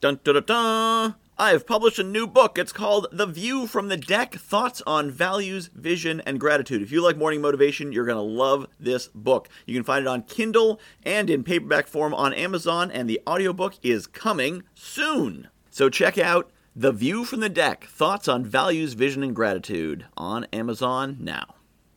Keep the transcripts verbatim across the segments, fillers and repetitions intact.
Dun, dun, dun, dun. I've published a new book. It's called The View from the Deck, Thoughts on Values, Vision, and Gratitude. If you like morning motivation, you're going to love this book. You can find it on Kindle and in paperback form on Amazon, and the audiobook is coming soon. So check out The View from the Deck, Thoughts on Values, Vision, and Gratitude on Amazon now.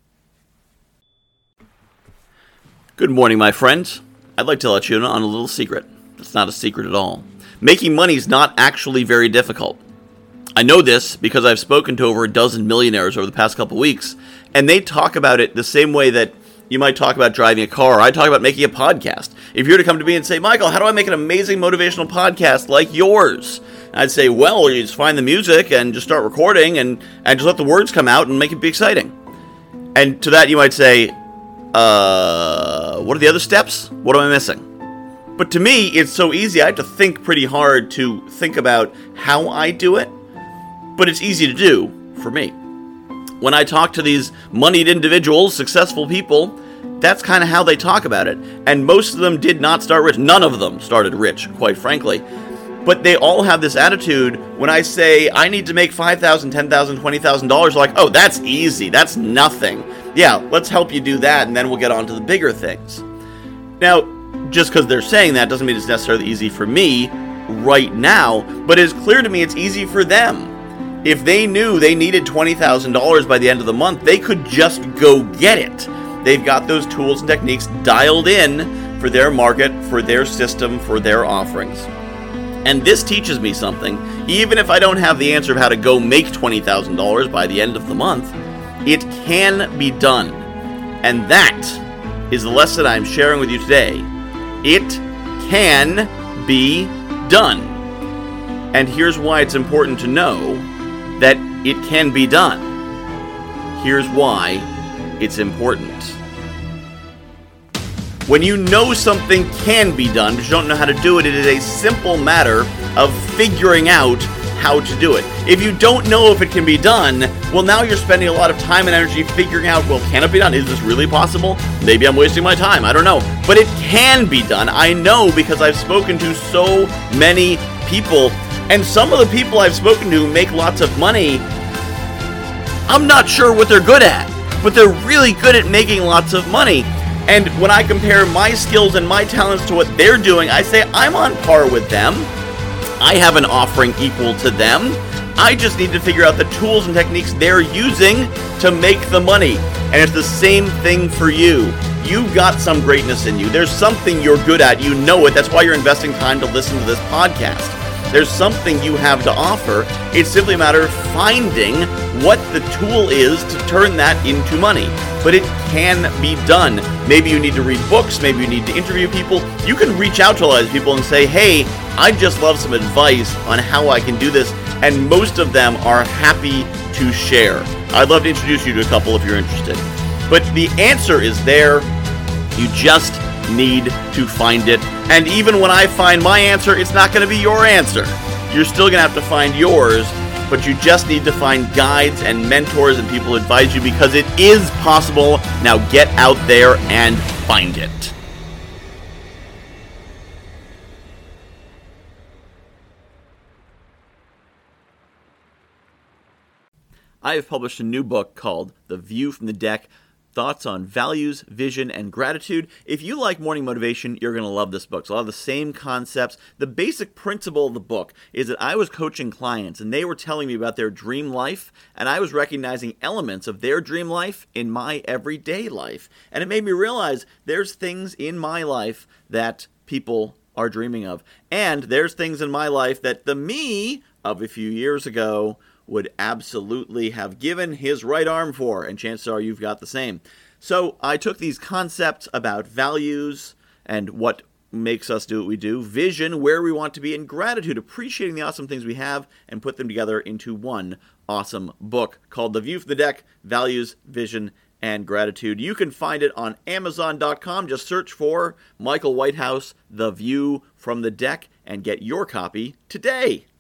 Good morning, my friends. I'd like to let you in on a little secret. It's not a secret at all. Making money is not actually very difficult. I know this because I've spoken to over a dozen millionaires over the past couple weeks, and they talk about it the same way that you might talk about driving a car. I talk about making a podcast. If you were to come to me and say, Michael, how do I make an amazing motivational podcast like yours? I'd say, well, you just find the music and just start recording and, and just let the words come out and make it be exciting. And to that you might say, uh, what are the other steps? What am I missing? But to me, it's so easy. I have to think pretty hard to think about how I do it, but it's easy to do for me. When I talk to these moneyed individuals, successful people, that's kind of how they talk about it. And most of them did not start rich. None of them started rich, quite frankly. But they all have this attitude. When I say, I need to make five thousand dollars, ten thousand dollars, twenty thousand dollars, like, oh, that's easy. That's nothing. Yeah, let's help you do that, and then we'll get on to the bigger things. Now, just because they're saying that doesn't mean it's necessarily easy for me right now, but it's clear to me it's easy for them. If they knew they needed twenty thousand dollars by the end of the month, they could just go get it. They've got those tools and techniques dialed in for their market, for their system, for their offerings. And this teaches me something. Even if I don't have the answer of how to go make twenty thousand dollars by the end of the month, it can be done. And that is the lesson I'm sharing with you today. It can be done. And here's why it's important to know that it can be done. Here's why it's important. When you know something can be done, but you don't know how to do it, it is a simple matter of figuring out how to do it. If you don't know if it can be done, well, now you're spending a lot of time and energy figuring out, well, can it be done? Is this really possible? Maybe I'm wasting my time. I don't know. But it can be done. I know because I've spoken to so many people, and some of the people I've spoken to make lots of money. I'm not sure what they're good at, but they're really good at making lots of money. And when I compare my skills and my talents to what they're doing, I say I'm on par with them. I have an offering equal to them. I just need to figure out the tools and techniques they're using to make the money. And it's the same thing for you. You've got some greatness in you. There's something you're good at. You know it. That's why you're investing time to listen to this podcast. There's something you have to offer. It's simply a matter of finding what the tool is to turn that into money. But it can be done. Maybe you need to read books. Maybe you need to interview people. You can reach out to a lot of people and say, hey, I'd just love some advice on how I can do this. And most of them are happy to share. I'd love to introduce you to a couple if you're interested. But the answer is there. You just need to find it. And even when I find my answer, it's not going to be your answer. You're still going to have to find yours, but you just need to find guides and mentors and people who advise you because it is possible. Now get out there and find it. I have published a new book called The View from the Deck, Thoughts on Values, Vision, and Gratitude. If you like morning motivation, you're going to love this book. It's a lot of the same concepts. The basic principle of the book is that I was coaching clients, and they were telling me about their dream life, and I was recognizing elements of their dream life in my everyday life. And it made me realize there's things in my life that people are dreaming of. And there's things in my life that the me of a few years ago would absolutely have given his right arm for, and chances are you've got the same. So I took these concepts about values and what makes us do what we do, vision, where we want to be, and gratitude, appreciating the awesome things we have, and put them together into one awesome book called The View from the Deck, Values, Vision, and Gratitude. You can find it on Amazon dot com. Just search for Michael Whitehouse, The View from the Deck, and get your copy today.